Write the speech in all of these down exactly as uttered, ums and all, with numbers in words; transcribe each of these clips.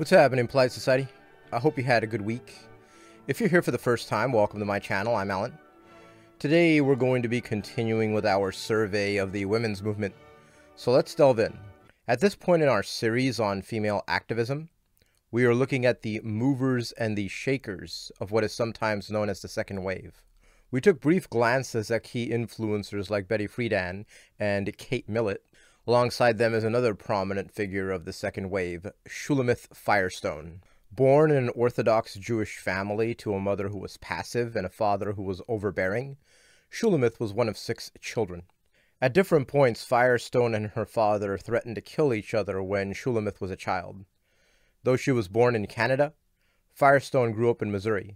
What's happening, Polite Society? I hope you had a good week. If you're here for the first time, welcome to my channel. I'm Alan. Today we're going to be continuing with our survey of the women's movement. So let's delve in. At this point in our series on female activism, we are looking at the movers and the shakers of what is sometimes known as the second wave. We took brief glances at key influencers like Betty Friedan and Kate Millett. Alongside them is another prominent figure of the second wave, Shulamith Firestone. Born in an Orthodox Jewish family to a mother who was passive and a father who was overbearing, Shulamith was one of six children. At different points, Firestone and her father threatened to kill each other when Shulamith was a child. Though she was born in Canada, Firestone grew up in Missouri.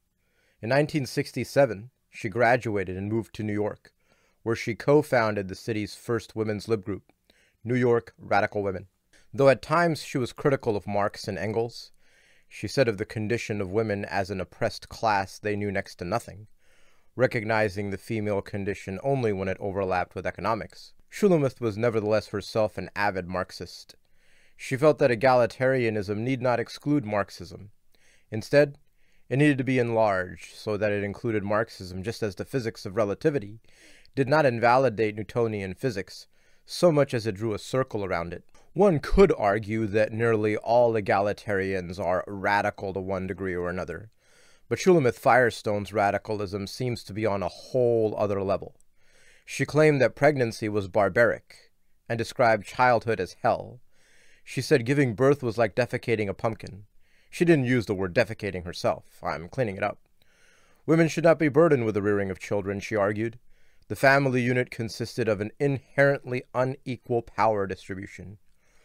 In nineteen sixty-seven, she graduated and moved to New York, where she co-founded the city's first women's lib group, New York Radical Women. Though at times she was critical of Marx and Engels, she said of the condition of women as an oppressed class they knew next to nothing, recognizing the female condition only when it overlapped with economics. Shulamith was nevertheless herself an avid Marxist. She felt that egalitarianism need not exclude Marxism. Instead, it needed to be enlarged so that it included Marxism, just as the physics of relativity did not invalidate Newtonian physics so much as it drew a circle around it. One could argue that nearly all egalitarians are radical to one degree or another, but Shulamith Firestone's radicalism seems to be on a whole other level. She claimed that pregnancy was barbaric and described childhood as hell. She said giving birth was like defecating a pumpkin. She didn't use the word defecating herself. I'm cleaning it up. Women should not be burdened with the rearing of children, she argued. The family unit consisted of an inherently unequal power distribution.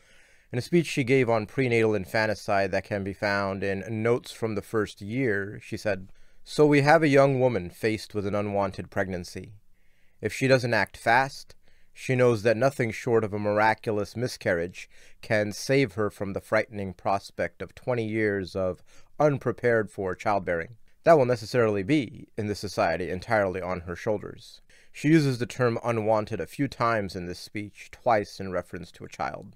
In a speech she gave on prenatal infanticide that can be found in Notes from the First Year, she said, "So we have a young woman faced with an unwanted pregnancy. If she doesn't act fast, she knows that nothing short of a miraculous miscarriage can save her from the frightening prospect of twenty years of unprepared for childbearing. That will necessarily be, in this society, entirely on her shoulders." She uses the term unwanted a few times in this speech, twice in reference to a child.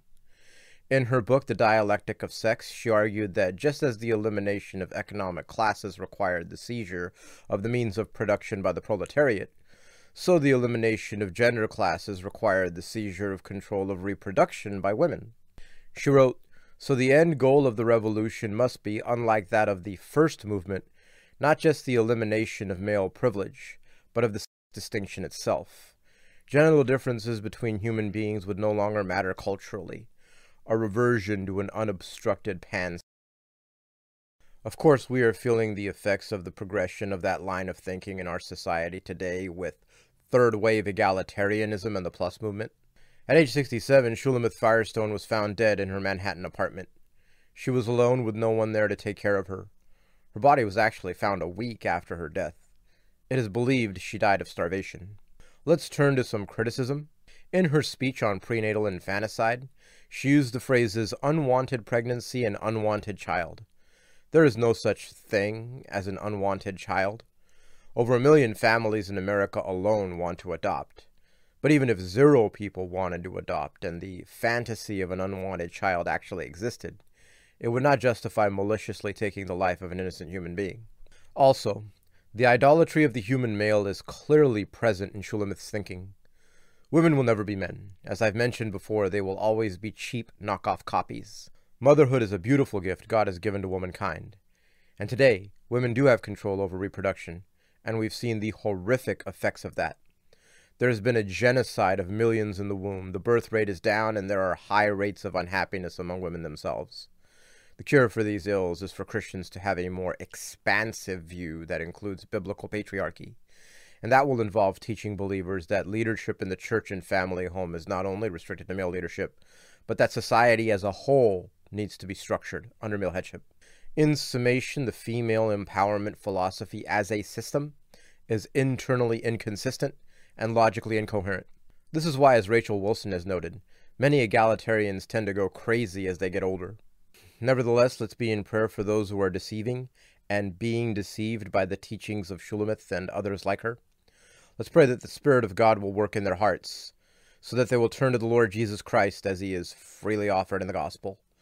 In her book, The Dialectic of Sex, she argued that just as the elimination of economic classes required the seizure of the means of production by the proletariat, so the elimination of gender classes required the seizure of control of reproduction by women. She wrote, "So the end goal of the revolution must be, unlike that of the first movement, not just the elimination of male privilege, but of the distinction itself. Genital differences between human beings would no longer matter culturally, a reversion to an unobstructed pan." Of course, we are feeling the effects of the progression of that line of thinking in our society today with third-wave egalitarianism and the Plus movement. At age sixty-seven, Shulamith Firestone was found dead in her Manhattan apartment. She was alone with no one there to take care of her. Her body was actually found a week after her death. It is believed she died of starvation. Let's turn to some criticism. In her speech on prenatal infanticide, she used the phrases unwanted pregnancy and unwanted child. There is no such thing as an unwanted child. Over a million families in America alone want to adopt. But even if zero people wanted to adopt and the fantasy of an unwanted child actually existed, it would not justify maliciously taking the life of an innocent human being. Also, the idolatry of the human male is clearly present in Shulamith's thinking. Women will never be men. As I've mentioned before, they will always be cheap knockoff copies. Motherhood is a beautiful gift God has given to womankind. And today, women do have control over reproduction, and we've seen the horrific effects of that. There has been a genocide of millions in the womb. The birth rate is down, and there are high rates of unhappiness among women themselves. The cure for these ills is for Christians to have a more expansive view that includes biblical patriarchy, and that will involve teaching believers that leadership in the church and family home is not only restricted to male leadership, but that society as a whole needs to be structured under male headship. In summation, the female empowerment philosophy as a system is internally inconsistent and logically incoherent. This is why, as Rachel Wilson has noted, many egalitarians tend to go crazy as they get older. Nevertheless, let's be in prayer for those who are deceiving and being deceived by the teachings of Shulamith and others like her. Let's pray that the Spirit of God will work in their hearts, so that they will turn to the Lord Jesus Christ as he is freely offered in the gospel.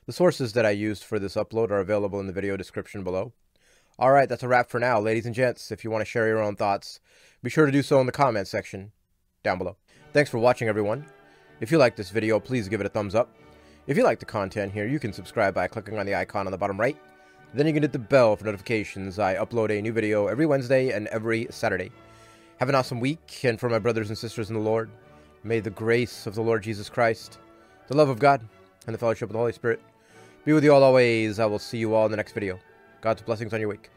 The sources that I used for this upload are available in the video description below. Alright, that's a wrap for now, ladies and gents. If you want to share your own thoughts, be sure to do so in the comment section down below. Thanks for watching, everyone. If you like this video, please give it a thumbs up. If you like the content here, you can subscribe by clicking on the icon on the bottom right. Then you can hit the bell for notifications. I upload a new video every Wednesday and every Saturday. Have an awesome week, and for my brothers and sisters in the Lord, may the grace of the Lord Jesus Christ, the love of God, and the fellowship of the Holy Spirit be with you all always. I will see you all in the next video. God's blessings on your week.